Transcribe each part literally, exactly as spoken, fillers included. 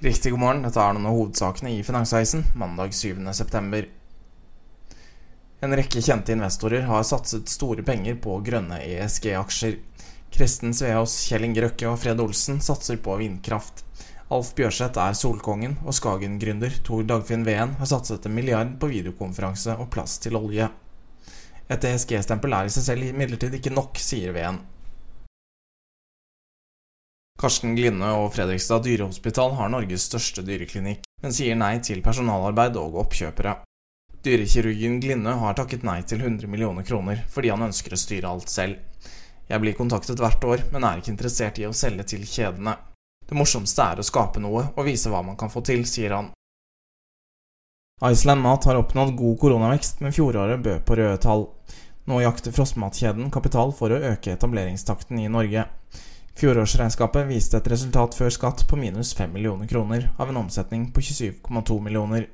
Riktig god morgen, dette er noen av hovedsakene i Finansavisen, mandag syvende september. En rekke kjente investorer har satset store penger på grønne E S G-aksjer. Kristen Sveås, Kjell Inge Røkke og Fred Olsen satser på vindkraft. Alf Bjørseth er solkongen, og Skagen-gründer Tor Dagfinn Veen har satset en milliard på videokonferanse og plass til olje. Et E S G-stempel er i seg selv imidlertid ikke nok, sier Veen. Karsten Glinne og Fredrikstad Dyrehospital har Norges største dyreklinikk, men sier nei til personalarbeid og oppkjøpere. Dyrekirurgen Glinne har takket nei til hundre millioner kroner fordi han ønsker å styre alt selv. Jeg blir kontaktet hvert år, men er ikke interessert i å selge til kjedene. Det morsomste er å skape noe og vise hva man kan få til, sier han. Iceland Mat har oppnådd god koronavekst, men fjoråret bød på røde tall. Nå jakter frostmatkjeden kapital for å øke etableringstakten i Norge. Fjorårsregnskapet viste et resultat før skatt på minus fem millioner kroner av en omsetning på tjuesju komma to millioner.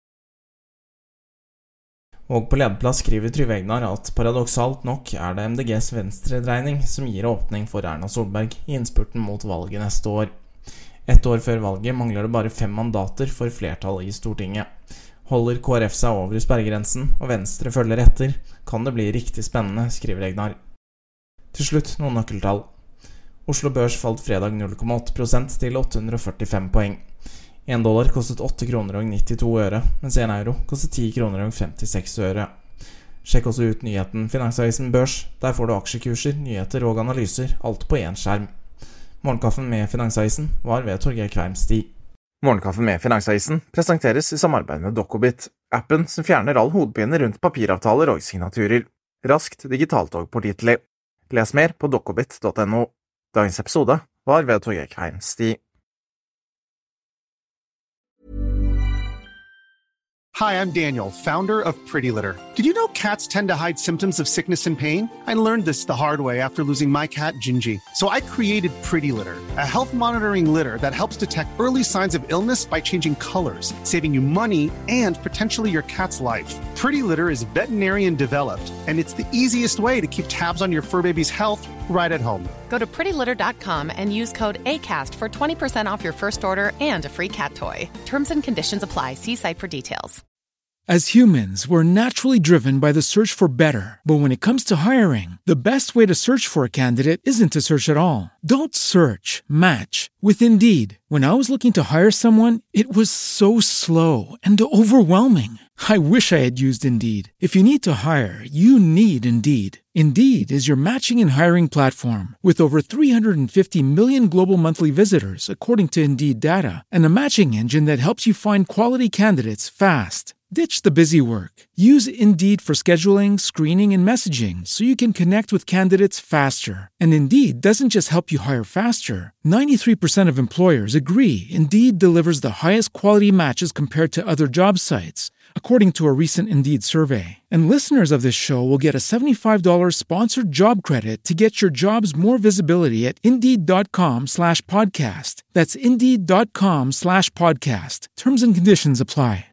Og på lederplass skriver Trygve Egnar at paradoksalt nok er det M D G's venstredreining som gir åpning for Erna Solberg i innspurten mot valget neste år. Ett år før valget mangler det bare fem mandater for flertall i Stortinget. Holder K R F seg over sperregrensen og Venstre følger etter, kan det bli riktig spennende, skriver Egnar. Til slutt noen nøkkeltall. Oslo Børs falt fredag null komma åtte prosent til åtte hundre og førtifem poeng. En dollar kostet åtte kroner og nittito øre, mens en euro kostet ti kroner og femtiseks øre. Sjekk også ut nyheten Finansavisen Børs. Der får du aksjekurser, nyheter og analyser, alt på én skjerm. Morgenkaffen med Finansavisen var ved Torgeir Kveim Sti. Morgenkaffen med Finansavisen presenteres i samarbeid med Dokobit, appen som fjerner all hodepine rundt papiravtaler og signaturer. Raskt digitalt og pålitelig. Les mer på dokobit punktum no. Dagens episode var ved Torgeir Kveim Sti. Hi, I'm Daniel, founder of Pretty Litter. Did you know cats tend to hide symptoms of sickness and pain? I learned this the hard way after losing my cat, Gingy. So I created Pretty Litter, a health monitoring litter that helps detect early signs of illness by changing colors, saving you money and potentially your cat's life. Pretty Litter is veterinarian developed, and it's the easiest way to keep tabs on your fur baby's health right at home. Go to pretty litter dot com and use code ACAST for twenty percent off your first order and a free cat toy. Terms and conditions apply. See site for details. As humans, we're naturally driven by the search for better. But when it comes to hiring, the best way to search for a candidate isn't to search at all. Don't search, match with Indeed. When I was looking to hire someone, it was so slow and overwhelming. I wish I had used Indeed. If you need to hire, you need Indeed. Indeed is your matching and hiring platform with over three hundred fifty million global monthly visitors, according to Indeed data, and a matching engine that helps you find quality candidates fast. Ditch the busy work. Use Indeed for scheduling, screening, and messaging so you can connect with candidates faster. And Indeed doesn't just help you hire faster. ninety-three percent of employers agree Indeed delivers the highest quality matches compared to other job sites, according to a recent Indeed survey. And listeners of this show will get a seventy-five dollars sponsored job credit to get your jobs more visibility at Indeed.com slash podcast. That's Indeed.com slash podcast. Terms and conditions apply.